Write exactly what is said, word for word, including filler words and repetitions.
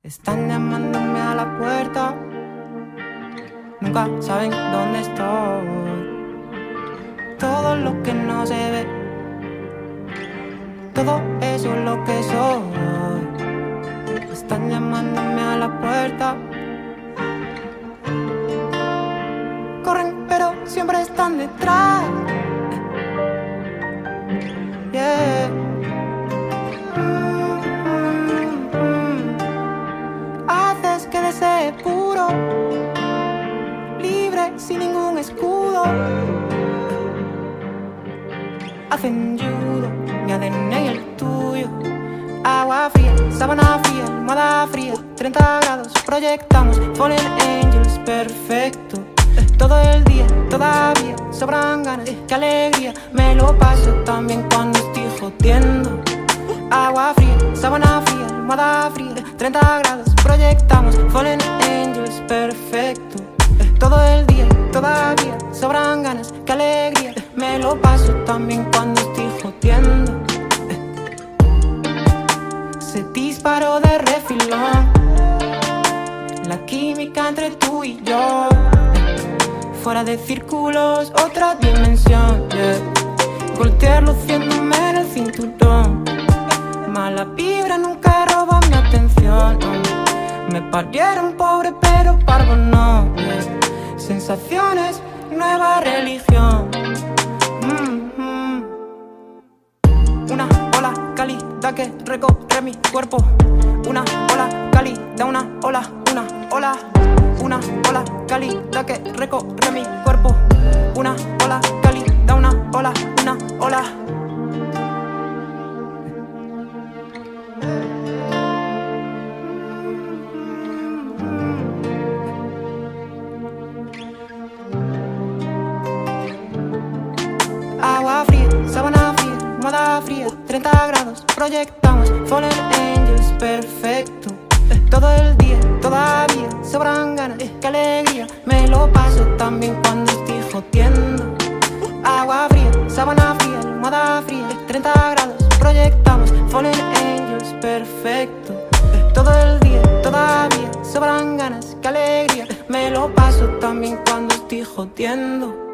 Están llamándome a la puerta, nunca saben dónde estoy. Todo lo que no se ve, todo eso es lo que soy. Están llamándome a la puerta, corren pero siempre están detrás. Yeah. Haces que desee puro, libre sin ningún escudo. Hacen judo, mi A D N y el tuyo. Agua fría, sábana fría, almohada fría, treinta grados, proyectamos Fallen Angels, perfecto. Todo el día, todavía, sobran ganas, qué alegría. Me lo paso también cuando estoy jodiendo. Agua fría, sábana fría, almohada fría, treinta grados, proyectamos Fallen Angels, perfecto. Todo el día, todavía, sobran ganas, qué alegría. Me lo paso también cuando estoy jodiendo. Se disparó de refilón la química entre tú y yo. Fuera de círculos, otra dimensión, yeah. Voltear luciéndome en el cinturón. Mala vibra nunca roba mi atención, no. Me parieron pobre pero parvo no, yeah. Sensaciones, nueva religión. mm-hmm. Una ola cálida que recorre mi cuerpo. Una ola cálida, una ola, una ola. Una ola cálida que recorre mi cuerpo. Una ola cálida, una ola, una ola. Agua fría, sábana fría, almohada fría, treinta grados, proyectamos Fallen Angels, perfecto. Todo el día, todavía, sobran ganas, qué alegría. Me lo paso también cuando estoy jodiendo. Agua fría, sábana fría, almohada fría, treinta grados, proyectamos Fallen Angels, perfecto. Todo el día, todavía, sobran ganas, qué alegría. Me lo paso también cuando estoy jodiendo.